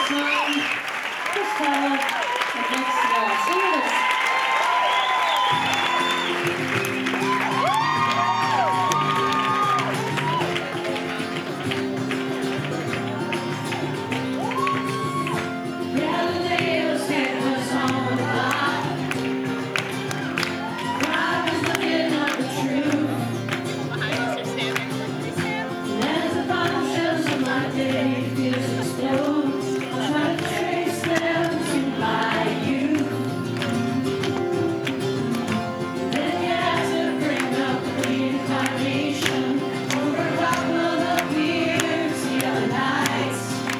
song, Costello, and next sing with us. Galileo's head was on the block. God was looking at the truth. And as the bombshells of my day feels explode, I try to trace them to my youth. Then you have to bring up the reincarnation over a couple of beers the other nights.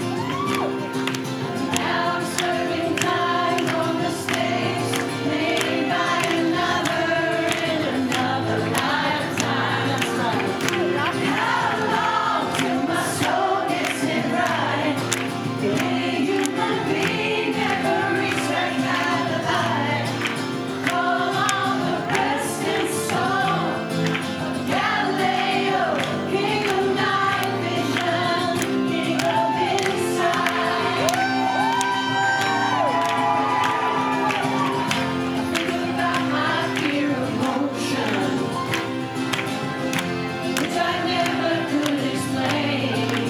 Now I'm serving time on mistakes made by another in another lifetime. That's right. How long till my soul gets it right? Any human being ever reached that kind of light? Call on the resting soul of Galileo, king of night vision, king of insight. Think about my fear of motion, which I never could explain.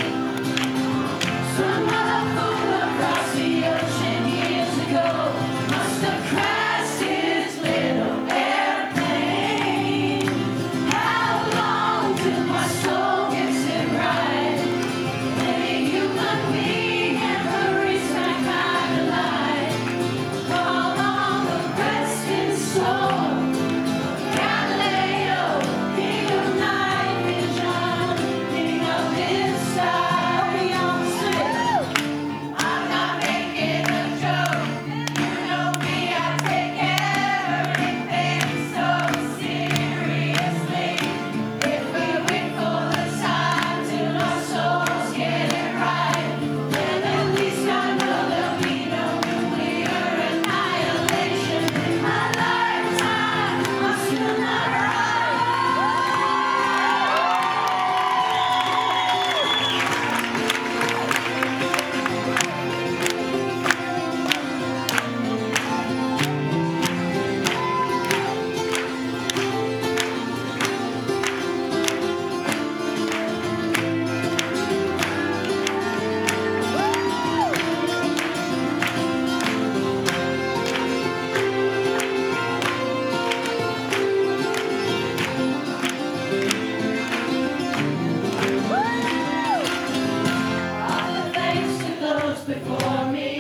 Some other fool across the ocean years ago must have crashed his little airplane. How long till my soul gets it right? Any human being ever reached that kind of light? Call on the resting soul of Galileo, king of night vision, king of insight. Beyond I'm not making a joke. You know me, I take everything so seriously. If we wait for the time till our souls get it right, then at least I know there'll be no nuclear annihilation in my lifetime. I'm still not right. All the thanks to those before me.